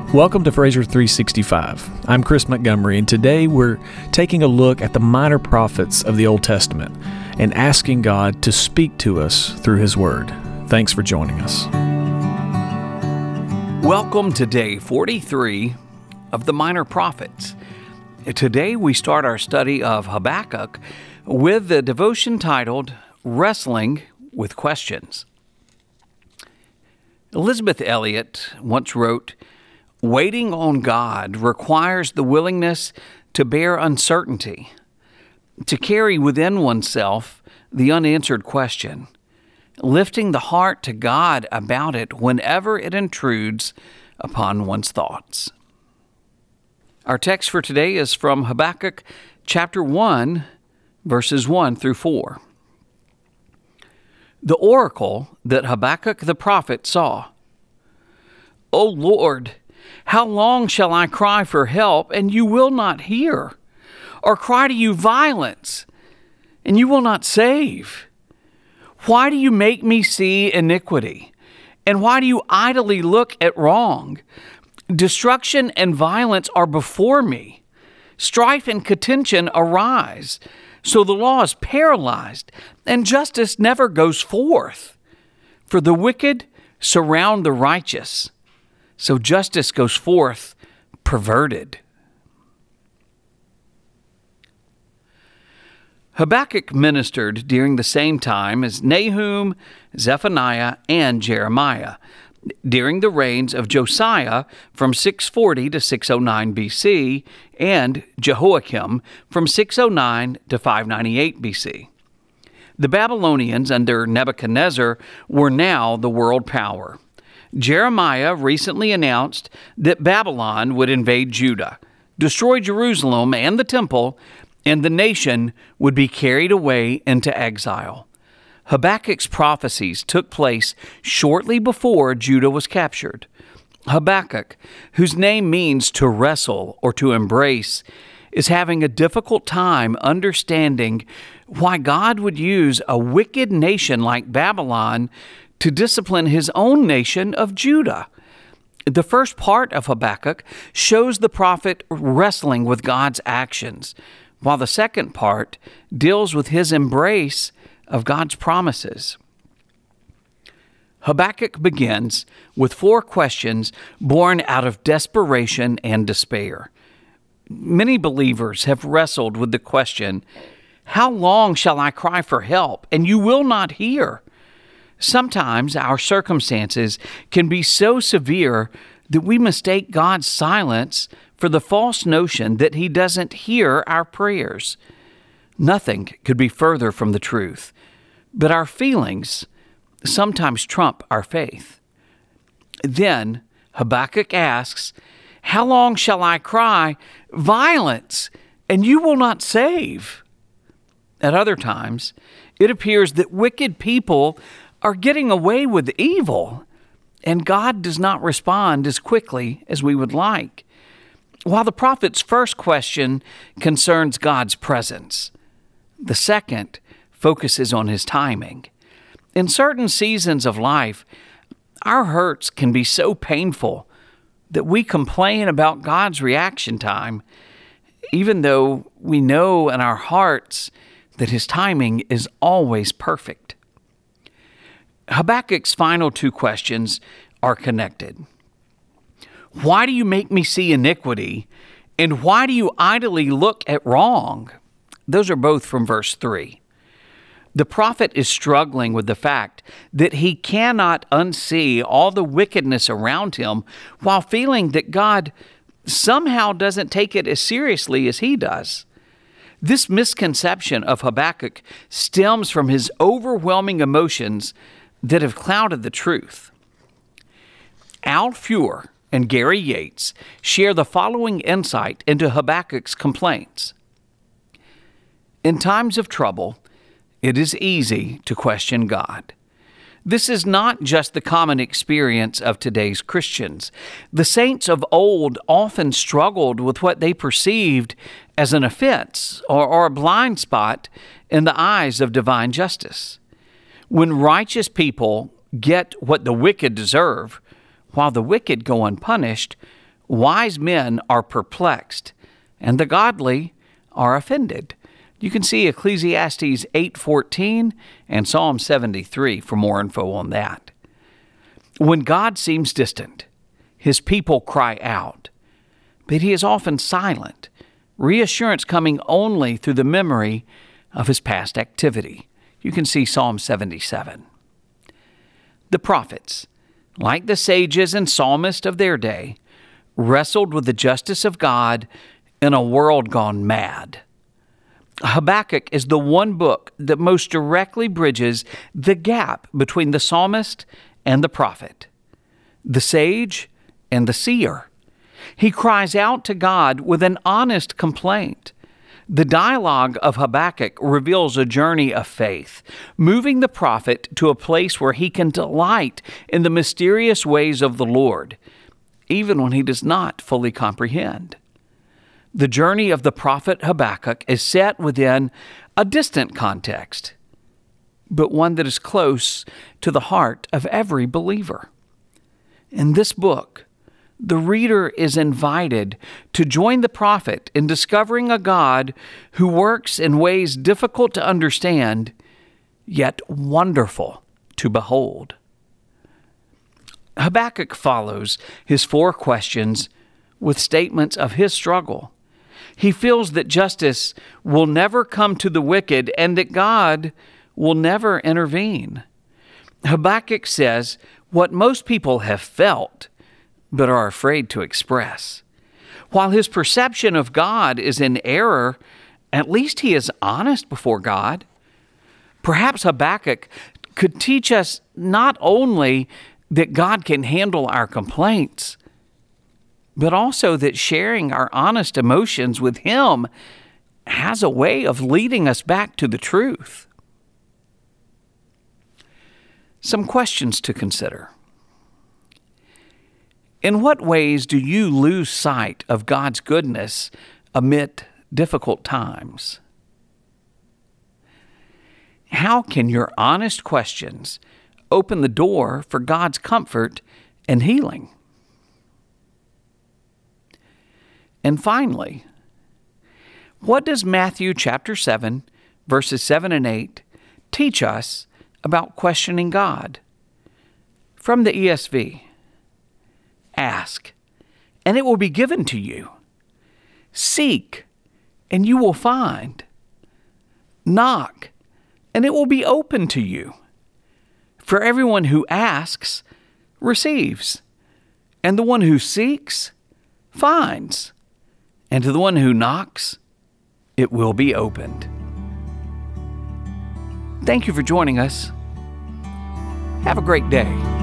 Welcome to Fraser 365. I'm Chris Montgomery, and today we're taking a look at the minor prophets of the Old Testament and asking God to speak to us through His Word. Thanks for joining us. Welcome to day 43 of the Minor Prophets. Today we start our study of Habakkuk with the devotion titled Wrestling with Questions. Elizabeth Elliot once wrote, "Waiting on God requires the willingness to bear uncertainty, to carry within oneself the unanswered question, lifting the heart to God about it whenever it intrudes upon one's thoughts." Our text for today is from Habakkuk chapter 1, verses 1 through 4. The oracle that Habakkuk the prophet saw. O Lord, how long shall I cry for help, and you will not hear? Or cry to you violence, and you will not save? Why do you make me see iniquity? And why do you idly look at wrong? Destruction and violence are before me. Strife and contention arise. So the law is paralyzed, and justice never goes forth. For the wicked surround the righteous, so justice goes forth perverted. Habakkuk ministered during the same time as Nahum, Zephaniah, and Jeremiah, during the reigns of Josiah from 640 to 609 BC and Jehoiakim from 609 to 598 BC. The Babylonians under Nebuchadnezzar were now the world power. Jeremiah recently announced that Babylon would invade Judah, destroy Jerusalem and the temple, and the nation would be carried away into exile. Habakkuk's prophecies took place shortly before Judah was captured. Habakkuk, whose name means to wrestle or to embrace, is having a difficult time understanding why God would use a wicked nation like Babylon to discipline His own nation of Judah. The first part of Habakkuk shows the prophet wrestling with God's actions, while the second part deals with his embrace of God's promises. Habakkuk begins with 4 questions born out of desperation and despair. Many believers have wrestled with the question, how long shall I cry for help, and you will not hear? Sometimes our circumstances can be so severe that we mistake God's silence for the false notion that He doesn't hear our prayers. Nothing could be further from the truth, but our feelings sometimes trump our faith. Then Habakkuk asks, how long shall I cry, violence, and you will not save? At other times, it appears that wicked people are getting away with evil, and God does not respond as quickly as we would like. While the prophet's first question concerns God's presence, the second focuses on His timing. In certain seasons of life, our hurts can be so painful that we complain about God's reaction time, even though we know in our hearts that His timing is always perfect. Habakkuk's final 2 questions are connected. Why do you make me see iniquity? And why do you idly look at wrong? Those are both from verse 3. The prophet is struggling with the fact that he cannot unsee all the wickedness around him while feeling that God somehow doesn't take it as seriously as he does. This misconception of Habakkuk stems from his overwhelming emotions that have clouded the truth. Al Fuhr and Gary Yates share the following insight into Habakkuk's complaints. In times of trouble, it is easy to question God. This is not just the common experience of today's Christians. The saints of old often struggled with what they perceived as an offense or a blind spot in the eyes of divine justice. When righteous people get what the wicked deserve, while the wicked go unpunished, Wise men are perplexed, and the godly are offended. You can see Ecclesiastes 8:14 and Psalm 73 for more info on that. When God seems distant, his people cry out, but he is often silent, reassurance coming only through the memory of his past activity. You can see Psalm 77. The prophets, like the sages and psalmists of their day, wrestled with the justice of God in a world gone mad. Habakkuk is the one book that most directly bridges the gap between the psalmist and the prophet, the sage and the seer. He cries out to God with an honest complaint. The dialogue of Habakkuk reveals a journey of faith, moving the prophet to a place where he can delight in the mysterious ways of the Lord, even when he does not fully comprehend. The journey of the prophet Habakkuk is set within a distant context, but one that is close to the heart of every believer. In this book, the reader is invited to join the prophet in discovering a God who works in ways difficult to understand, yet wonderful to behold. Habakkuk follows his 4 questions with statements of his struggle. He feels that justice will never come to the wicked and that God will never intervene. Habakkuk says what most people have felt but are afraid to express. While his perception of God is in error, at least he is honest before God. Perhaps Habakkuk could teach us not only that God can handle our complaints, but also that sharing our honest emotions with him has a way of leading us back to the truth. Some questions to consider. In what ways do you lose sight of God's goodness amid difficult times? How can your honest questions open the door for God's comfort and healing? And finally, what does Matthew chapter 7, verses 7 and 8 teach us about questioning God? From the ESV, ask, and it will be given to you. Seek, and you will find. Knock, and it will be open to you. For everyone who asks receives, and the one who seeks finds, and to the one who knocks, it will be opened. Thank you for joining us. Have a great day.